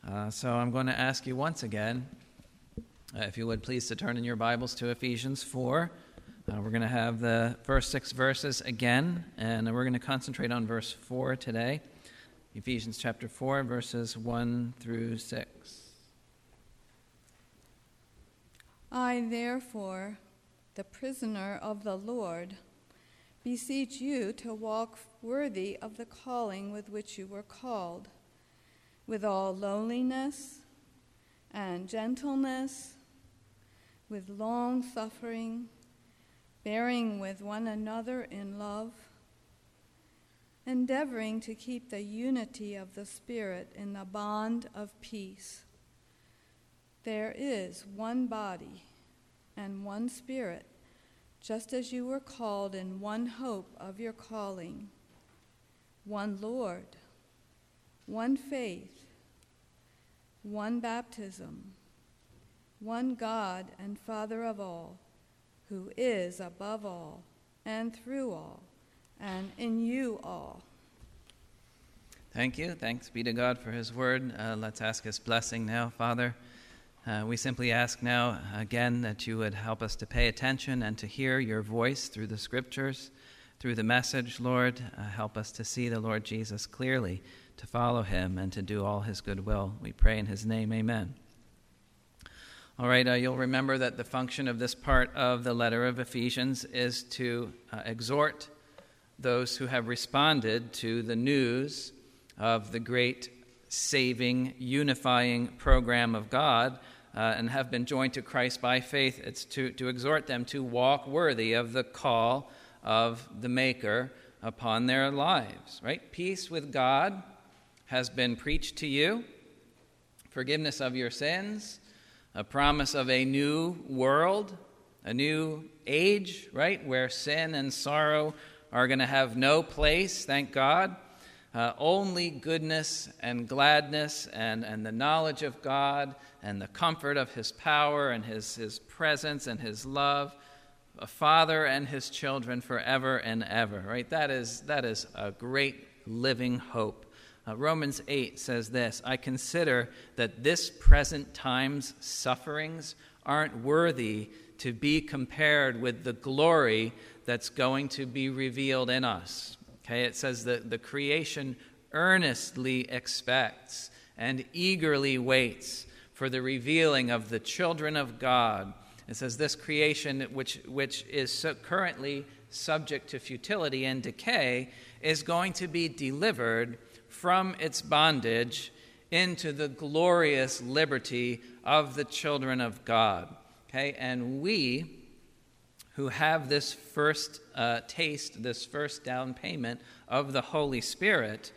So I'm going to ask you once again, if you would please to turn in your Bibles to Ephesians 4. We're going to have the first 6 verses again, and we're going to concentrate on verse 4 today. Ephesians chapter 4, verses 1 through 6. I, therefore, the prisoner of the Lord, beseech you to walk worthy of the calling with which you were called, with all lowliness and gentleness, with long suffering, bearing with one another in love, endeavoring to keep the unity of the Spirit in the bond of peace. There is one body and one Spirit, just as you were called in one hope of your calling, one Lord, one faith, one baptism, one God and Father of all, who is above all and through all and in you all. Thank you. Thanks be to God for his word. Let's ask his blessing now, Father. We simply ask now, again, that you would help us to pay attention and to hear your voice through the scriptures, through the message, Lord. Help us to see the Lord Jesus clearly, to follow him, and to do all his good will. We pray in his name, amen. All right, you'll remember that the function of this part of the letter of Ephesians is to exhort those who have responded to the news of the great saving, unifying program of God and have been joined to Christ by faith. It's to exhort them to walk worthy of the call of the Maker upon their lives, right? Peace with God has been preached to you, forgiveness of your sins, a promise of a new world, a new age, right, where sin and sorrow are going to have no place, thank God. Only goodness and gladness and the knowledge of God and the comfort of his power and his presence and his love, a father and his children forever and ever, right? That is a great living hope. Romans 8 says this, I consider that this present time's sufferings aren't worthy to be compared with the glory that's going to be revealed in us. Okay, it says that the creation earnestly expects and eagerly waits for the revealing of the children of God. It says this creation, which is so currently subject to futility and decay, is going to be delivered from its bondage into the glorious liberty of the children of God. Okay, and we who have this first taste, this first down payment of the Holy Spirit,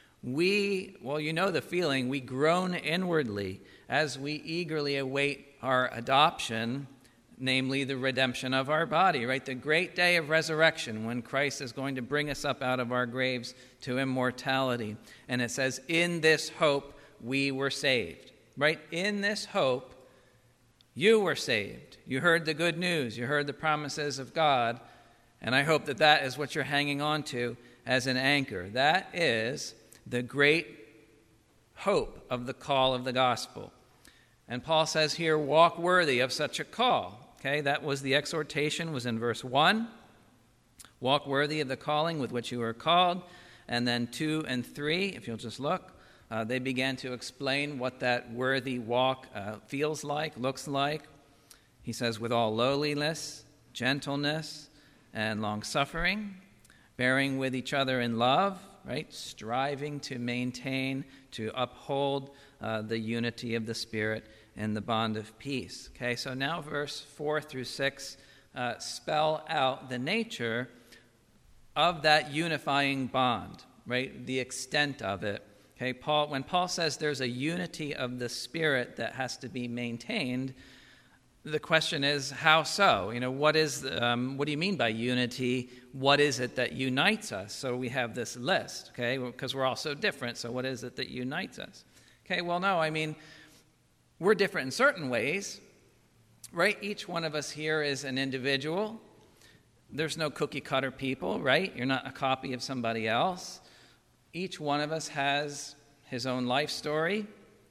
you know the feeling, we groan inwardly as we eagerly await our adoption, namely the redemption of our body, right? The great day of resurrection when Christ is going to bring us up out of our graves to immortality. And it says, in this hope we were saved, right? In this hope, you were saved. You heard the good news. You heard the promises of God. And I hope that that is what you're hanging on to as an anchor. That is the great hope of the call of the gospel. And Paul says here, walk worthy of such a call. Okay, that was the exhortation, was in verse 1. Walk worthy of the calling with which you were called. And then 2 and 3, if you'll just look, they began to explain what that worthy walk feels like, looks like. He says, with all lowliness, gentleness, and long-suffering, bearing with each other in love, right? Striving to maintain, to uphold the unity of the Spirit in the bond of peace. Okay, so now verse 4 through 6 spell out the nature of that unifying bond, right? The extent of it. Okay, when Paul says there's a unity of the Spirit that has to be maintained, the question is, how so? You know, what do you mean by unity? What is it that unites us? So we have this list, okay, because we're all so different. So what is it that unites us? Okay, well, no, I mean, we're different in certain ways, right? Each one of us here is an individual. There's no cookie-cutter people, right? You're not a copy of somebody else. Each one of us has his own life story,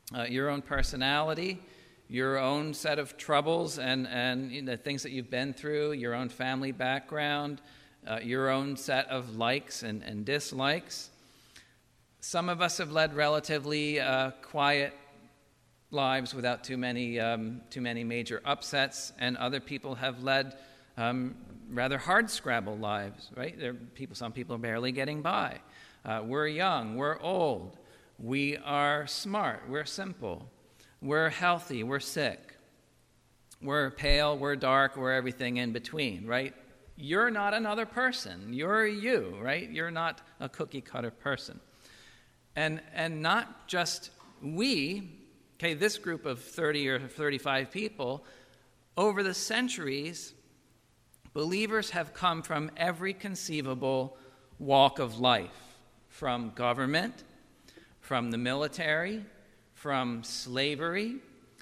your own personality, your own set of troubles and the things that you've been through, your own family background, your own set of likes and dislikes. Some of us have led relatively quiet lives without too many major upsets, and other people have led rather hard-scrabble lives, right? Some people are barely getting by. We're young, we're old, we are smart, we're simple, we're healthy, we're sick, we're pale, we're dark, we're everything in between, right? You're not another person. You're you, right? You're not a cookie-cutter person. And not just we, okay, this group of 30 or 35 people, over the centuries, believers have come from every conceivable walk of life, from government, from the military, from slavery,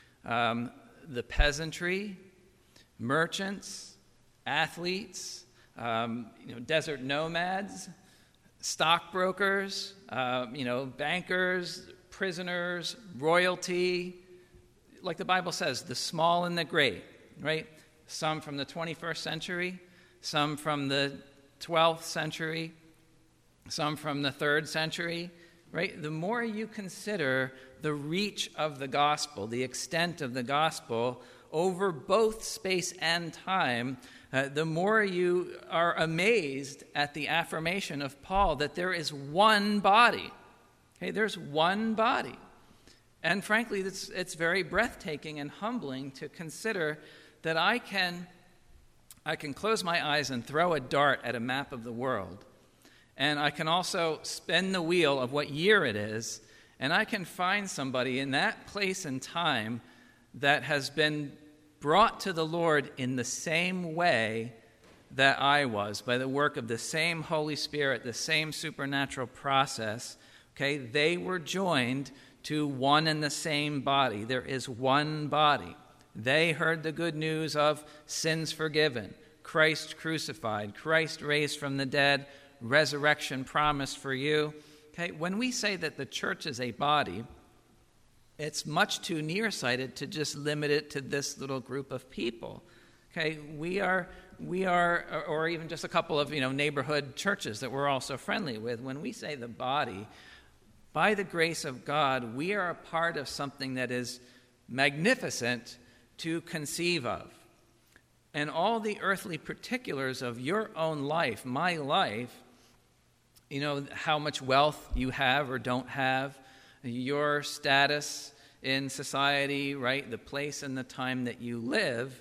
the peasantry, merchants, athletes, desert nomads, stockbrokers, bankers, prisoners, royalty, like the Bible says, the small and the great, right? Some from the 21st century, some from the 12th century, some from the 3rd century, right? The more you consider the reach of the gospel, the extent of the gospel over both space and time, the more you are amazed at the affirmation of Paul that there is one body. Okay, there's one body. And frankly, it's very breathtaking and humbling to consider that I can close my eyes and throw a dart at a map of the world. And I can also spin the wheel of what year it is, and I can find somebody in that place and time that has been brought to the Lord in the same way that I was, by the work of the same Holy Spirit, the same supernatural process. Okay, they were joined to one and the same body. There is one body. They heard the good news of sins forgiven, Christ crucified, Christ raised from the dead, resurrection promised for you. Okay, when we say that the church is a body, it's much too nearsighted to just limit it to this little group of people. Okay, we are, or even just a couple of neighborhood churches that we're also friendly with. When we say the body, by the grace of God, we are a part of something that is magnificent to conceive of. And all the earthly particulars of your own life, my life, how much wealth you have or don't have, your status in society, right, the place and the time that you live.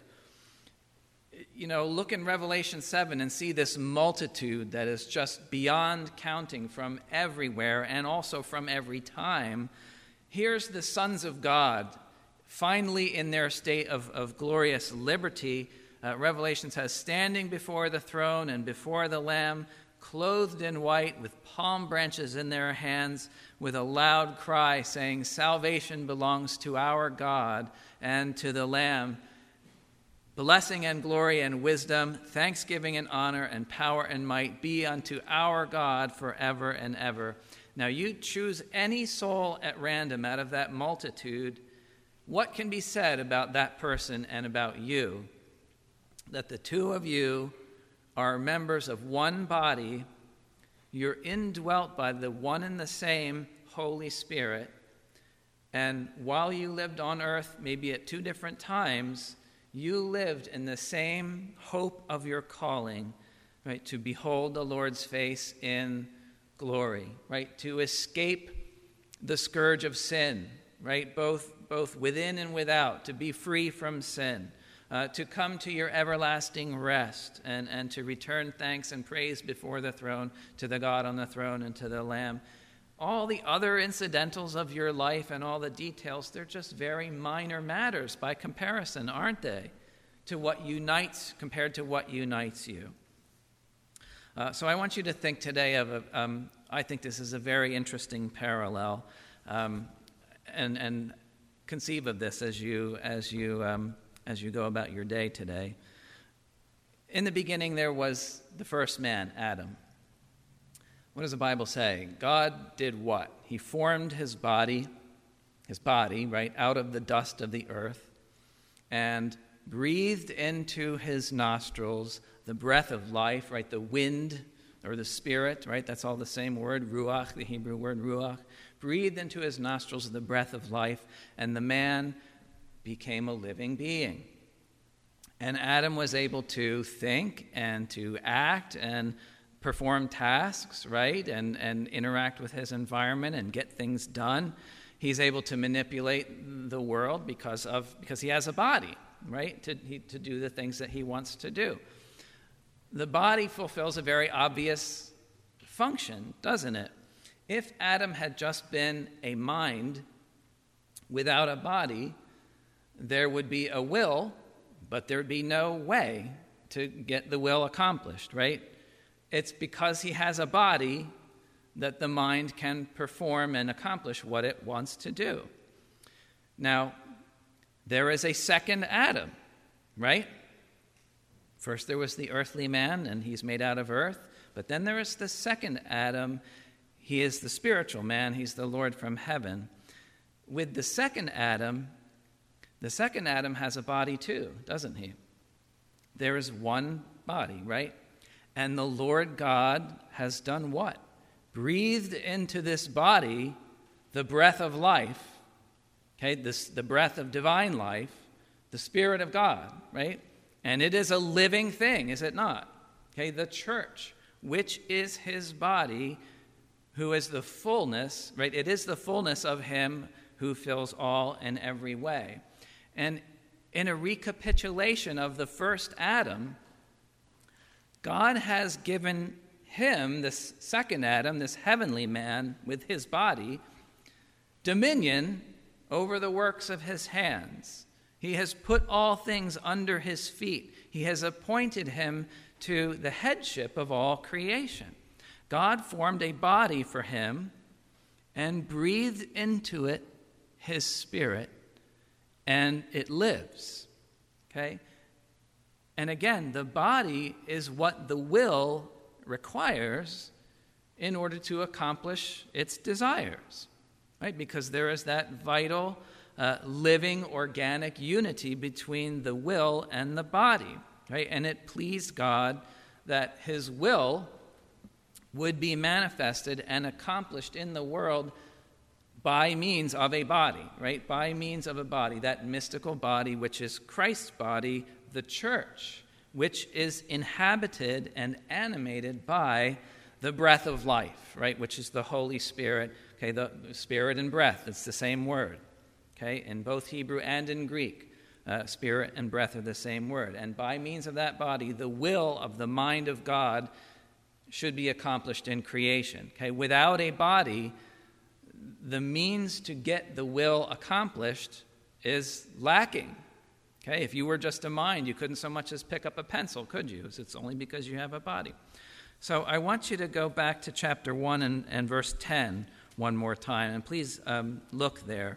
Look in Revelation 7 and see this multitude that is just beyond counting from everywhere and also from every time. Here's the sons of God, finally in their state of glorious liberty. Revelation says, standing before the throne and before the Lamb, clothed in white, with palm branches in their hands, with a loud cry saying, salvation belongs to our God and to the Lamb. Blessing and glory and wisdom, thanksgiving and honor and power and might be unto our God forever and ever. Now you choose any soul at random out of that multitude. What can be said about that person and about you? That the two of you are members of one body, you're indwelt by the one and the same Holy Spirit, and while you lived on earth, maybe at two different times, you lived in the same hope of your calling, right, to behold the Lord's face in glory, right, to escape the scourge of sin, right, both within and without, to be free from sin, to come to your everlasting rest and to return thanks and praise before the throne to the God on the throne and to the Lamb. All the other incidentals of your life and all the details, they're just very minor matters by comparison, aren't they, to what unites compared to what unites you. So I want you to think today of I think this is a very interesting parallel, and conceive of this as you go about your day today. In the beginning, there was the first man, Adam. What does the Bible say? God did what? He formed his body his body, right, out of the dust of the earth, and breathed into his nostrils the breath of life, right, the wind or the spirit, right, that's all the same word, ruach, the Hebrew word ruach, breathed into his nostrils the breath of life, and the man became a living being. And Adam was able to think and to act and perform tasks, right, and interact with his environment and get things done. He's able to manipulate the world because he has a body, right, to do the things that he wants to do. The body fulfills a very obvious function, doesn't it? If Adam had just been a mind without a body, there would be a will, but there would be no way to get the will accomplished, right? It's because he has a body that the mind can perform and accomplish what it wants to do. Now, there is a second Adam, right? First there was the earthly man, and he's made out of earth. But then there is the second Adam. He is the spiritual man. He's the Lord from heaven. With the second Adam has a body too, doesn't he? There is one body, right? And the Lord God has done what? Breathed into this body the breath of life, okay, the breath of divine life, the Spirit of God, right? And it is a living thing, is it not? Okay, the church, which is his body, who is the fullness, right? It is the fullness of him who fills all in every way. And in a recapitulation of the first Adam, God has given him, this second Adam, this heavenly man with his body, dominion over the works of his hands. He has put all things under his feet. He has appointed him to the headship of all creation. God formed a body for him and breathed into it his spirit, and it lives. Okay? And again, the body is what the will requires in order to accomplish its desires, right? Because there is that vital, living, organic unity between the will and the body, right? And it pleased God that his will would be manifested and accomplished in the world by means of a body, right? By means of a body, that mystical body, which is Christ's body, the church, which is inhabited and animated by the breath of life, right? Which is the Holy Spirit. Okay, the spirit and breath, it's the same word. Okay, in both Hebrew and in Greek, spirit and breath are the same word. And by means of that body, the will of the mind of God should be accomplished in creation. Okay, without a body, the means to get the will accomplished is lacking. Okay, if you were just a mind, you couldn't so much as pick up a pencil, could you? It's only because you have a body. So I want you to go back to chapter 1 and verse 10 one more time, and please look there.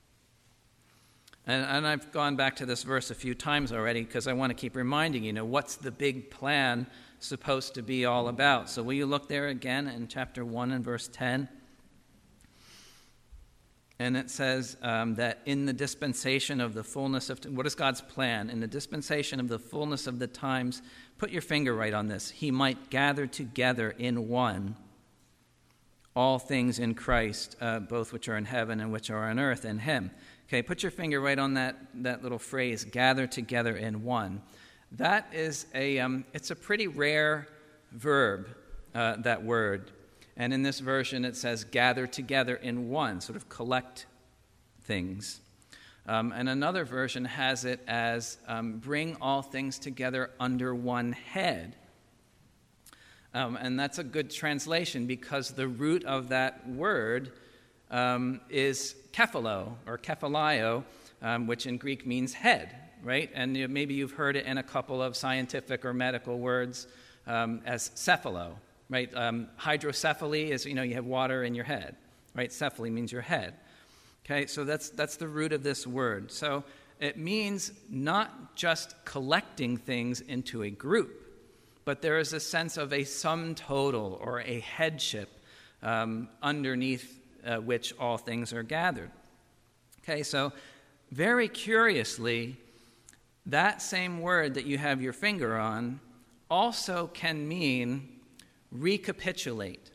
And I've gone back to this verse a few times already because I want to keep reminding you, what's the big plan supposed to be all about. So will you look there again in chapter 1 and verse 10? And it says that in the dispensation of the fullness of... What is God's plan? In the dispensation of the fullness of the times, put your finger right on this. He might gather together in one all things in Christ, both which are in heaven and which are on earth in him. Okay, put your finger right on that little phrase, gather together in one. That is it's a pretty rare verb, that word. And in this version, it says gather together in one, sort of collect things. And another version has it as bring all things together under one head. And that's a good translation because the root of that word is kephalo or kephalio, which in Greek means head, right? And maybe you've heard it in a couple of scientific or medical words as cephalo. Right, hydrocephaly is, you have water in your head, right? Cephaly means your head. Okay, so that's the root of this word. So it means not just collecting things into a group, but there is a sense of a sum total or a headship underneath which all things are gathered. Okay, so very curiously, that same word that you have your finger on also can mean recapitulate.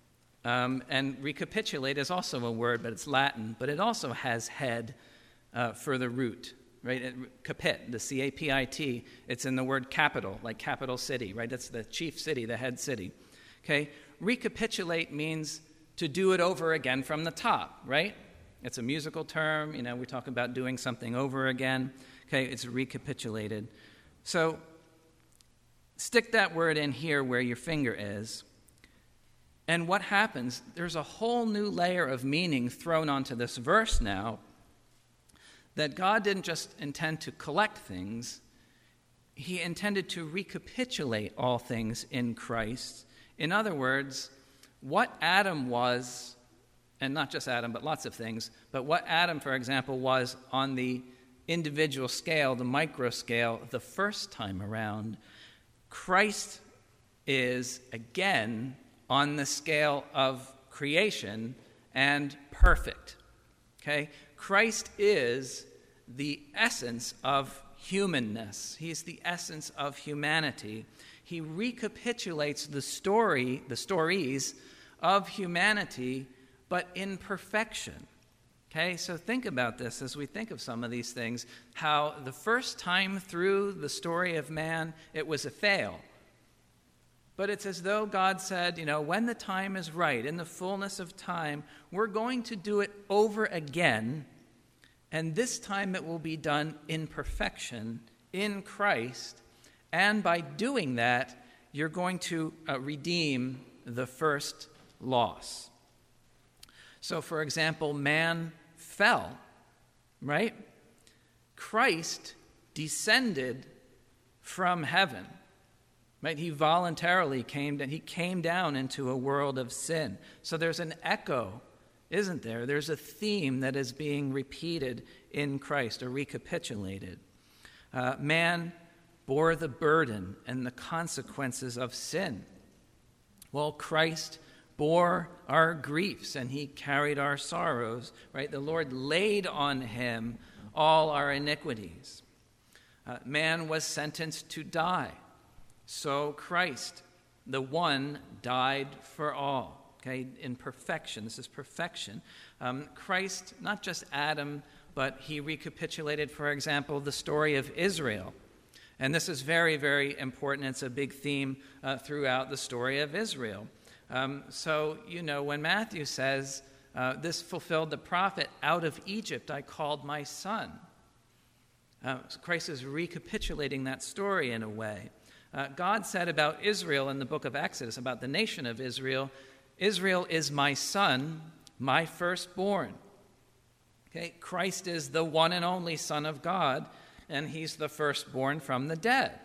And recapitulate is also a word, but it's Latin, but it also has head for the root, right? Capit, the C-A-P-I-T, it's in the word capital, like capital city, right? That's the chief city, the head city. Okay, recapitulate means to do it over again from the top, right? It's a musical term, we talk about doing something over again. Okay, it's recapitulated. So stick that word in here where your finger is. And what happens, there's a whole new layer of meaning thrown onto this verse now, that God didn't just intend to collect things, he intended to recapitulate all things in Christ. In other words, what Adam was, and not just Adam, but lots of things, but what Adam, for example, was on the individual scale, the micro scale, the first time around, Christ is, again, on the scale of creation and perfect. Okay? Christ is the essence of humanness. He's the essence of humanity. He recapitulates the stories of humanity, but in perfection. Okay, so think about this as we think of some of these things, how the first time through the story of man, it was a fail. But it's as though God said, when the time is right, in the fullness of time, we're going to do it over again, and this time it will be done in perfection, in Christ, and by doing that, you're going to redeem the first loss. So, for example, man fell, right? Christ descended from heaven, right? He voluntarily came down into a world of sin. So there's an echo, isn't there? There's a theme that is being repeated in Christ or recapitulated. Man bore the burden and the consequences of sin. Well, Christ bore our griefs and he carried our sorrows, right? The Lord laid on him all our iniquities. Man was sentenced to die. So Christ, the one, died for all, okay, in perfection. This is perfection. Christ, not just Adam, but he recapitulated, for example, the story of Israel. And this is very, very important. It's a big theme throughout the story of Israel. So, when Matthew says, this fulfilled the prophet, out of Egypt I called my son. So Christ is recapitulating that story in a way. God said about Israel in the book of Exodus, about the nation of Israel, Israel is my son, my firstborn. Okay, Christ is the one and only Son of God, and he's the firstborn from the dead.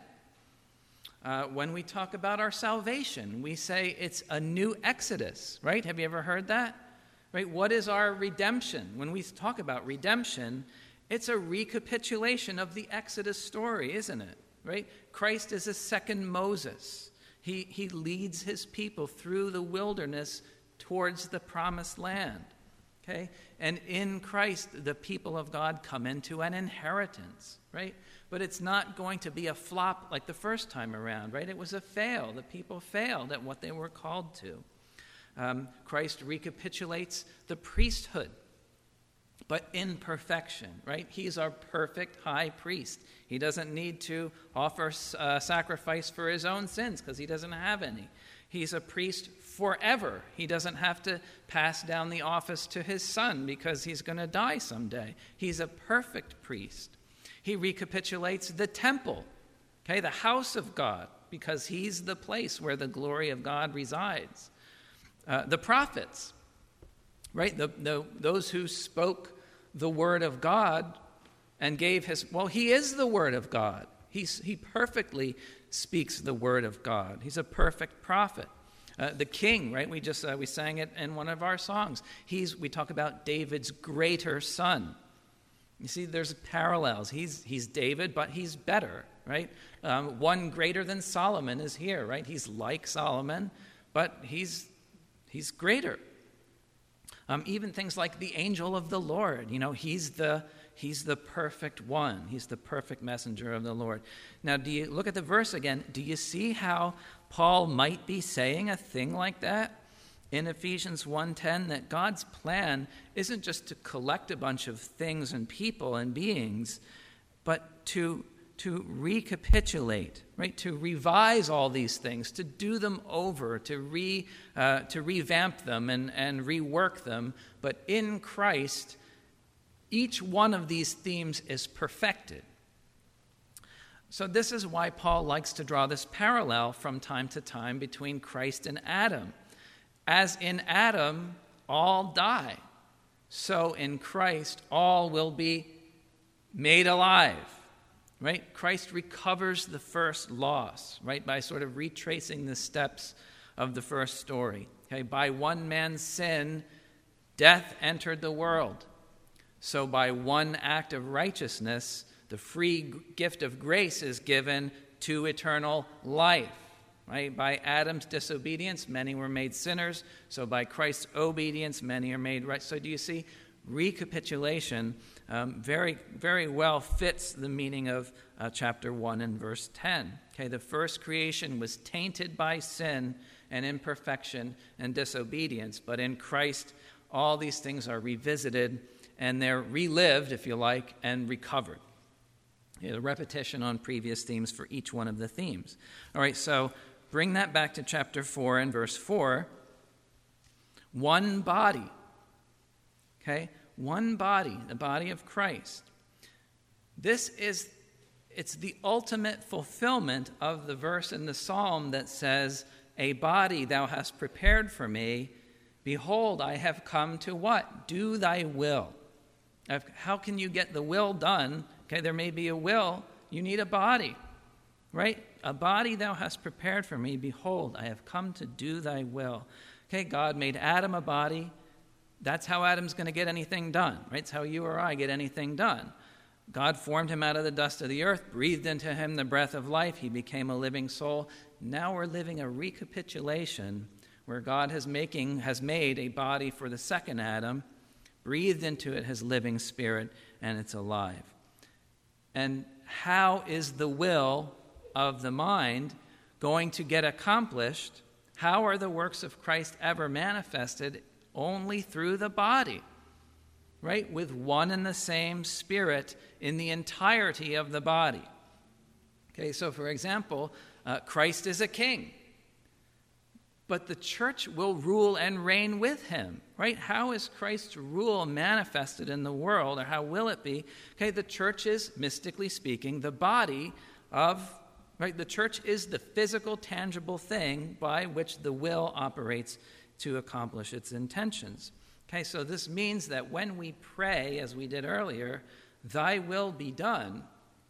When we talk about our salvation, we say it's a new exodus, right? Have you ever heard that? Right? What is our redemption? When we talk about redemption, it's a recapitulation of the Exodus story, isn't it? Right? Christ is a second Moses. He leads his people through the wilderness towards the promised land. Okay? And in Christ, the people of God come into an inheritance, right? But it's not going to be a flop like the first time around, right? It was a fail. The people failed at what they were called to. Christ recapitulates the priesthood, but in perfection, right? He's our perfect high priest. He doesn't need to offer sacrifice for his own sins because he doesn't have any. He's a priest forever. He doesn't have to pass down the office to his son because he's going to die someday. He's a perfect priest. He recapitulates the temple, okay, the house of God, because he's the place where the glory of God resides. The prophets, right, those who spoke the word of God and gave he is the word of God. He perfectly speaks the word of God. He's a perfect prophet. The king, right? We sang it in one of our songs. We talk about David's greater son. You see, there's parallels. He's David, but he's better, right? One greater than Solomon is here, right? He's like Solomon, but he's greater. Even things like the angel of the Lord. He's the perfect one. He's the perfect messenger of the Lord. Now, do you look at the verse again? Do you see how Paul might be saying a thing like that in Ephesians 1:10, that God's plan isn't just to collect a bunch of things and people and beings, but to recapitulate, right? To revise all these things, to do them over, to revamp them and rework them. But in Christ, each one of these themes is perfected. So this is why Paul likes to draw this parallel from time to time between Christ and Adam. As in Adam, all die, so in Christ, all will be made alive, right? Christ recovers the first loss, right, by sort of retracing the steps of the first story. Okay, by one man's sin, death entered the world. So by one act of righteousness, the free gift of grace is given to eternal life. Right? By Adam's disobedience, many were made sinners. So by Christ's obedience, many are made right. So do you see? Recapitulation very, very well fits the meaning of chapter 1 and verse 10. Okay, the first creation was tainted by sin and imperfection and disobedience. But in Christ, all these things are revisited and they're relived, if you like, and recovered. A repetition on previous themes for each one of the themes. All right, so bring that back to chapter 4 and verse 4. One body. Okay? One body, the body of Christ. It's the ultimate fulfillment of the verse in the psalm that says, "A body thou hast prepared for me. Behold, I have come to" what? "Do thy will." How can you get the will done? Okay, there may be a will. You need a body. Right? "A body thou hast prepared for me. Behold, I have come to do thy will." Okay, God made Adam a body. That's how Adam's going to get anything done. Right? It's how you or I get anything done. God formed him out of the dust of the earth, breathed into him the breath of life. He became a living soul. Now we're living a recapitulation where God has made a body for the second Adam, breathed into it his living spirit, and it's alive. And how is the will of the mind going to get accomplished? How are the works of Christ ever manifested? Only through the body, right? With one and the same spirit in the entirety of the body. Okay, so for example, Christ is a king, but the church will rule and reign with him, right? How is Christ's rule manifested in the world, or how will it be? Okay, the church is, mystically speaking, the body of, right? The church is the physical, tangible thing by which the will operates to accomplish its intentions. Okay, so this means that when we pray, as we did earlier, "Thy will be done,"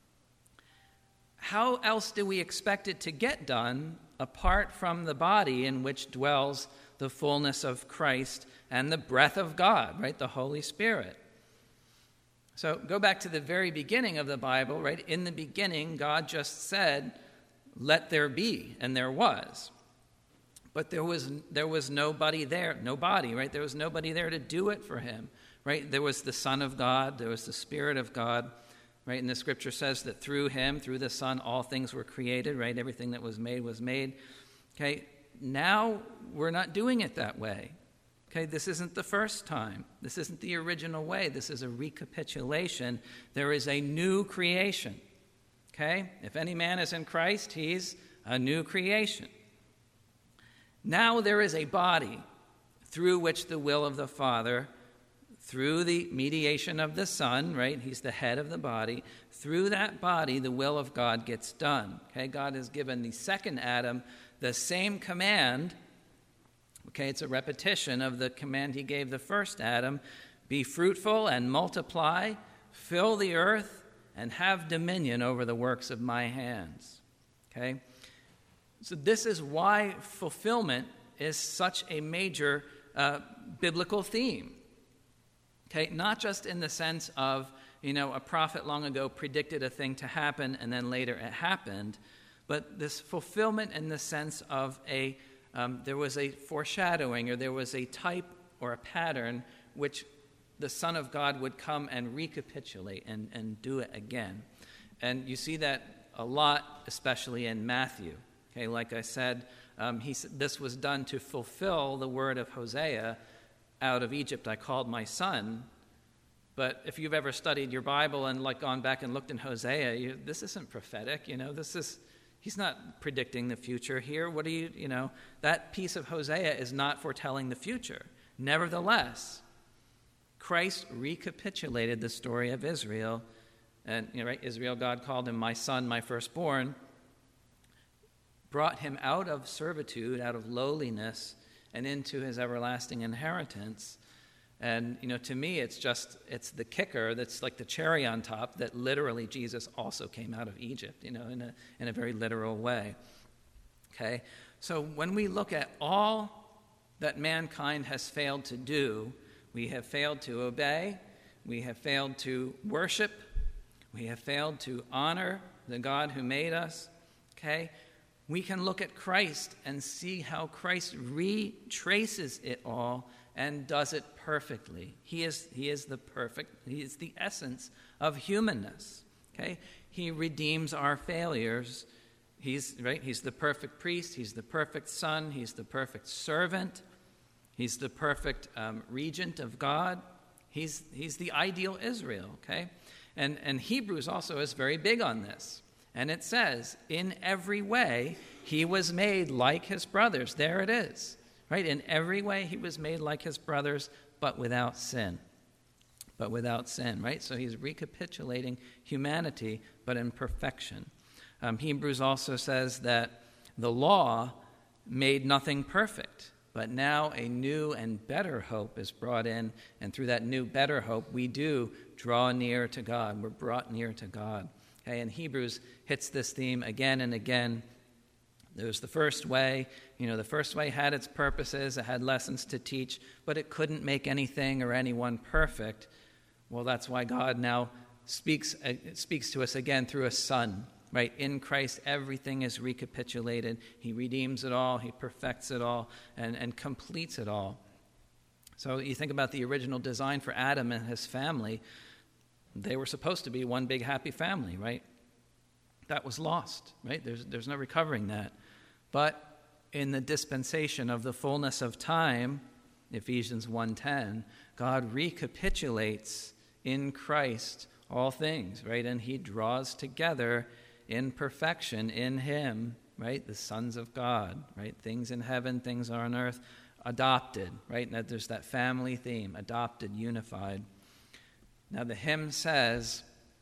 how else do we expect it to get done apart from the body in which dwells the fullness of Christ and the breath of God, right? The Holy Spirit. So go back to the very beginning of the Bible, right? In the beginning, God just said, "Let there be," and there was. But there was nobody there, right? There was nobody there to do it for him, right? There was the Son of God, there was the Spirit of God, right? And the scripture says that through him, through the Son, all things were created, right? Everything that was made was made. Okay, now we're not doing it that way. Okay, this isn't the first time. This isn't the original way. This is a recapitulation. There is a new creation. Okay, if any man is in Christ, he's a new creation. Now there is a body through which the will of the Father, through the mediation of the Son, right? He's the head of the body. Through that body, the will of God gets done. Okay, God has given the second Adam the same command. Okay, it's a repetition of the command he gave the first Adam: "Be fruitful and multiply, fill the earth, and have dominion over the works of my hands." Okay? So this is why fulfillment is such a major biblical theme. Okay, not just in the sense of, a prophet long ago predicted a thing to happen and then later it happened, but this fulfillment in the sense of there was a foreshadowing, or there was a type or a pattern which the Son of God would come and recapitulate and do it again. And you see that a lot, especially in Matthew. Okay, like I said, this was done to fulfill the word of Hosea, out of Egypt I called my son. But if you've ever studied your Bible and gone back and looked in Hosea, this isn't prophetic, he's not predicting the future here. That piece of Hosea is not foretelling the future. Nevertheless, Christ recapitulated the story of Israel. And, Israel, God called him my son, my firstborn, brought him out of servitude, out of lowliness, and into his everlasting inheritance. And, to me, it's the kicker that's like the cherry on top, that literally Jesus also came out of Egypt, in a very literal way. Okay? So when we look at all that mankind has failed to do, we have failed to obey, we have failed to worship, we have failed to honor the God who made us, okay? We can look at Christ and see how Christ retraces it all and does it perfectly. He is the essence of humanness. Okay? He redeems our failures. He's the perfect priest, he's the perfect son, he's the perfect servant, he's the perfect regent of God. He's the ideal Israel, okay? And Hebrews also is very big on this. And it says, in every way, he was made like his brothers. There it is, right? In every way, he was made like his brothers, but without sin. But without sin, right? So he's recapitulating humanity, but in perfection. Hebrews also says that the law made nothing perfect, but now a new and better hope is brought in, and through that new, better hope, we do draw near to God. We're brought near to God. Okay, and Hebrews hits this theme again and again. There's the first way. The first way had its purposes. It had lessons to teach, but it couldn't make anything or anyone perfect. Well, that's why God now speaks to us again through a son, right? In Christ, everything is recapitulated. He redeems it all. He perfects it all and completes it all. So you think about the original design for Adam and his family. They were supposed to be one big happy family, right? That was lost, right? There's no recovering that. But in the dispensation of the fullness of time, Ephesians 1:10, God recapitulates in Christ all things, right? And he draws together in perfection in him, right? The sons of God, right? Things in heaven, things on earth, adopted, right? And there's that family theme, adopted, unified. Now the hymn says,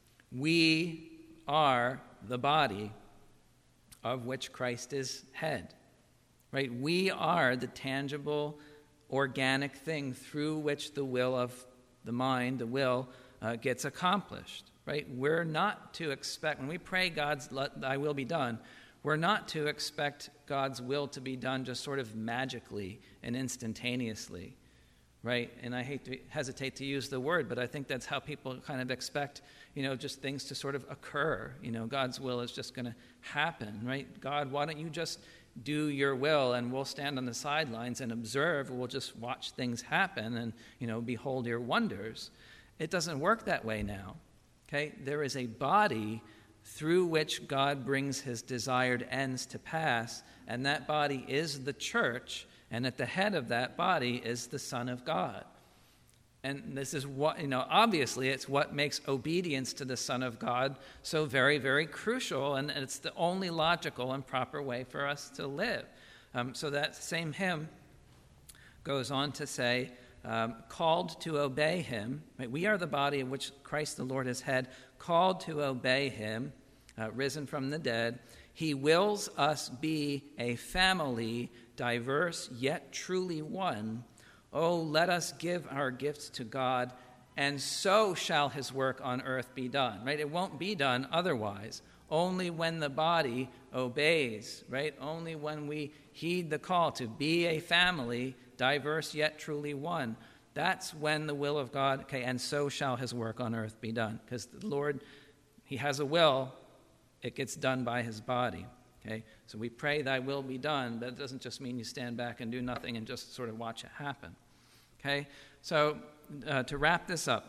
we are the body of which Christ is head, right? We are the tangible, organic thing through which the will of the mind, the will, gets accomplished, right? We're not to expect, when we pray God's thy will be done, we're not to expect God's will to be done just sort of magically and instantaneously, right? And I hesitate to use the word, but I think that's how people kind of expect, just things to sort of occur. God's will is just going to happen, right? God, why don't you just do your will, and we'll stand on the sidelines and observe. We'll just watch things happen and, behold your wonders. It doesn't work that way now, okay? There is a body through which God brings his desired ends to pass, and that body is the church, and at the head of that body is the Son of God. And this is what, obviously it's what makes obedience to the Son of God so very, very crucial, and it's the only logical and proper way for us to live. So that same hymn goes on to say, called to obey him, right? We are the body of which Christ the Lord is head, called to obey him, risen from the dead. He wills us be a family, diverse yet truly one. Oh, let us give our gifts to God, and so shall his work on earth be done, right? It won't be done otherwise. Only when the body obeys, right? Only when we heed the call to be a family, diverse yet truly one. That's when the will of God, okay, and so shall his work on earth be done. Because the Lord, he has a will, it gets done by his body, okay? So we pray thy will be done, but it doesn't just mean you stand back and do nothing and just sort of watch it happen, Okay? So to wrap this up,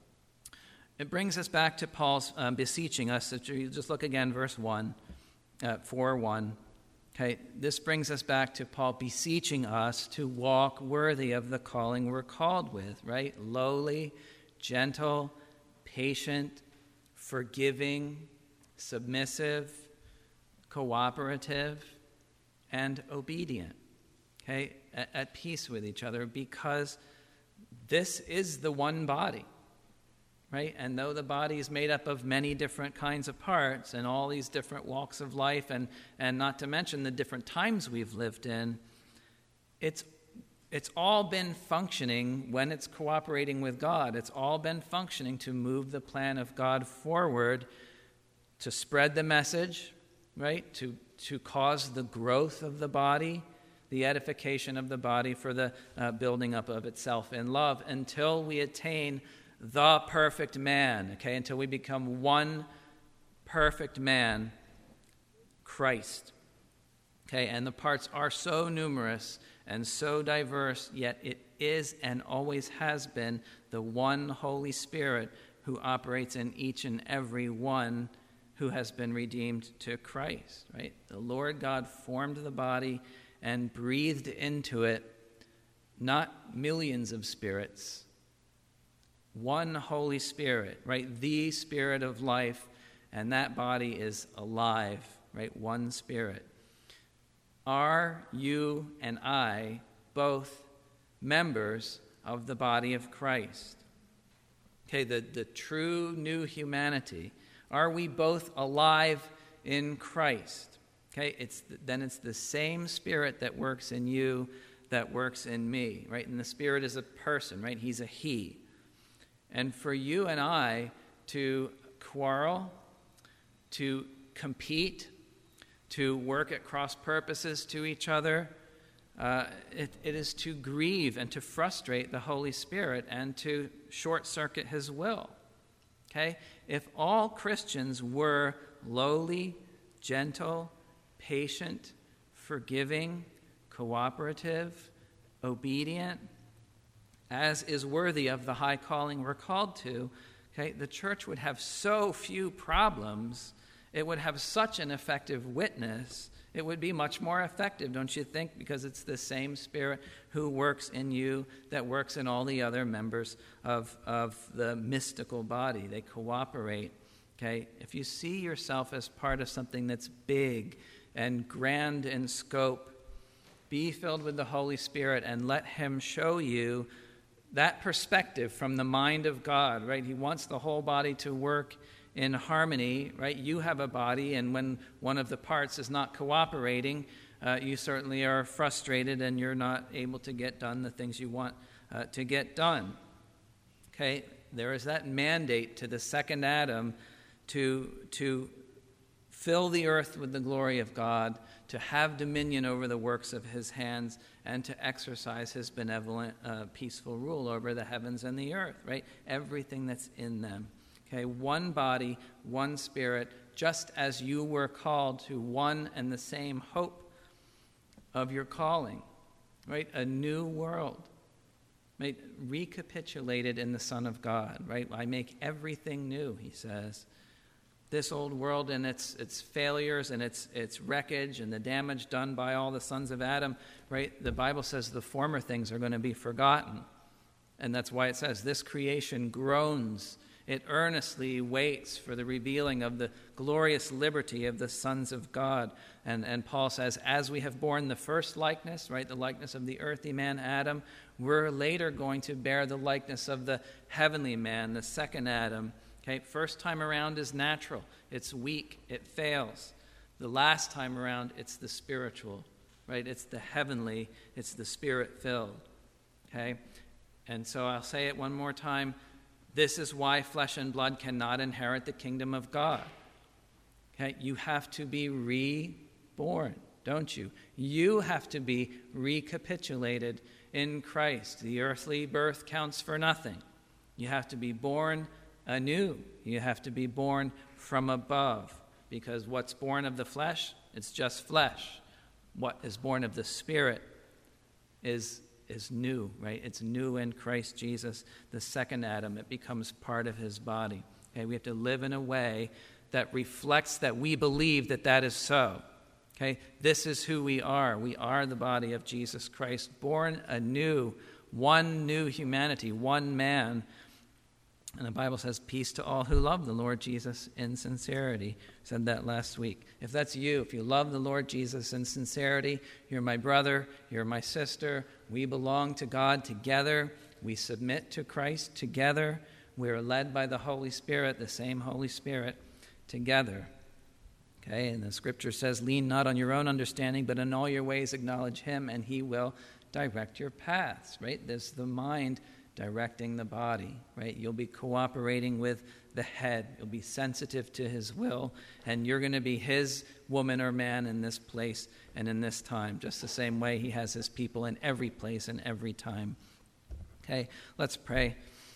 it brings us back to Paul's beseeching us. If you just look again, verse 1, 4:1. Okay, this brings us back to Paul beseeching us to walk worthy of the calling we're called with, right? Lowly, gentle, patient, forgiving, submissive, cooperative, and obedient. Okay, at peace with each other, because this is the one body. Right? And though the body is made up of many different kinds of parts and all these different walks of life, and not to mention the different times we've lived in, it's all been functioning when it's cooperating with God. It's all been functioning to move the plan of God forward, to spread the message, right? To cause the growth of the body, the edification of the body for the building up of itself in love, until we attain the perfect man, okay, until we become one perfect man, Christ. Okay, and the parts are so numerous and so diverse, yet it is and always has been the one Holy Spirit who operates in each and every one who has been redeemed to Christ, right? The Lord God formed the body and breathed into it not millions of spirits, one Holy Spirit, right? The Spirit of life, and that body is alive, right? One Spirit. Are you and I both members of the body of Christ? Okay, the true new humanity. Are we both alive in Christ? Okay, it's the same Spirit that works in you that works in me, right? And the Spirit is a person, right? He's a he. And for you and I to quarrel, to compete, to work at cross purposes to each other, it is to grieve and to frustrate the Holy Spirit and to short-circuit his will. Okay? If all Christians were lowly, gentle, patient, forgiving, cooperative, obedient, as is worthy of the high calling we're called to, okay, the church would have so few problems. It would have such an effective witness. It would be much more effective, don't you think? Because it's the same Spirit who works in you that works in all the other members of the mystical body. They cooperate, okay? If you see yourself as part of something that's big and grand in scope, be filled with the Holy Spirit and let him show you that perspective from the mind of God, right? He wants the whole body to work in harmony, right? You have a body, and when one of the parts is not cooperating, you certainly are frustrated and you're not able to get done the things you want to get done. Okay? There is that mandate to the second Adam to fill the earth with the glory of God, to have dominion over the works of his hands, and to exercise his benevolent, peaceful rule over the heavens and the earth, right? Everything that's in them. Okay, one body, one Spirit, just as you were called to one and the same hope of your calling, right? A new world, right? Recapitulated in the Son of God, right? I make everything new, he says. This old world and its failures and its wreckage and the damage done by all the sons of Adam, right? The Bible says the former things are going to be forgotten. And that's why it says this creation groans. It earnestly waits for the revealing of the glorious liberty of the sons of God. And Paul says, as we have borne the first likeness, right, the likeness of the earthly man, Adam, we're later going to bear the likeness of the heavenly man, the second Adam. Okay, first time around is natural. It's weak. It fails. The last time around, it's the spiritual, right? It's the heavenly. It's the Spirit-filled. Okay? And so I'll say it one more time. This is why flesh and blood cannot inherit the kingdom of God. Okay? You have to be reborn, don't you? You have to be recapitulated in Christ. The earthly birth counts for nothing. You have to be born anew. You have to be born from above, because what's born of the flesh, it's just flesh. What is born of the Spirit is is new, right? It's new in Christ Jesus, the second Adam. It becomes part of his body. Okay, we have to live in a way that reflects that we believe that that is so. Okay, this is who we are. We are the body of Jesus Christ, born anew, one new humanity, one man. And the Bible says, peace to all who love the Lord Jesus in sincerity. Said that last week. If that's you, if you love the Lord Jesus in sincerity, you're my brother, you're my sister. We belong to God together. We submit to Christ together. We are led by the Holy Spirit, the same Holy Spirit, together. Okay, and the scripture says, lean not on your own understanding, but in all your ways acknowledge him, and he will direct your paths, right? There's the mind directing the body, right? You'll be cooperating with the head. You'll be sensitive to his will, and you're going to be his woman or man in this place and in this time, just the same way he has his people in every place and every time. Okay, let's pray.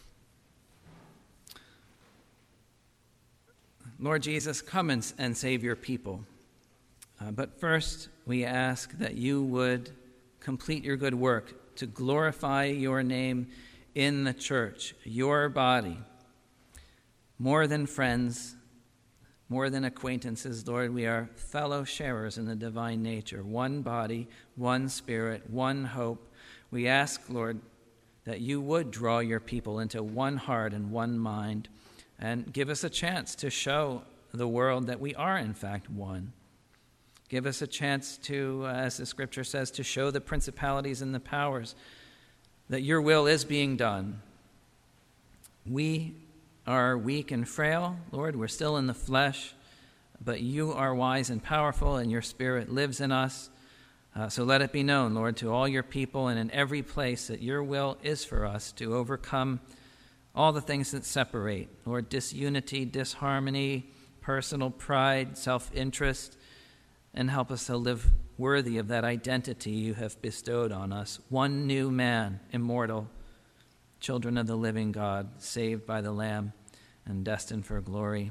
Lord Jesus, come and save your people. But first, we ask that you would complete your good work to glorify your name in the church, your body. More than friends, more than acquaintances, Lord, we are fellow sharers in the divine nature. One body, one spirit, one hope. We ask, Lord, that you would draw your people into one heart and one mind, and give us a chance to show the world that we are, in fact, one. Give us a chance to, as the scripture says, to show the principalities and the powers that your will is being done. We are weak and frail, Lord. We're still in the flesh, but you are wise and powerful, and your Spirit lives in us. So let it be known, Lord, to all your people and in every place that your will is for us to overcome all the things that separate, Lord, disunity, disharmony, personal pride, self-interest, and help us to live worthy of that identity you have bestowed on us. One new man, immortal, children of the living God, saved by the Lamb and destined for glory.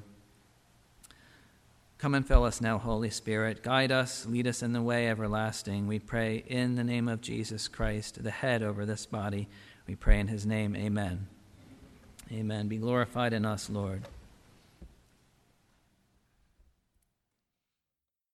Come and fill us now, Holy Spirit. Guide us, lead us in the way everlasting. We pray in the name of Jesus Christ, the head over this body. We pray in his name, amen. Amen. Be glorified in us, Lord.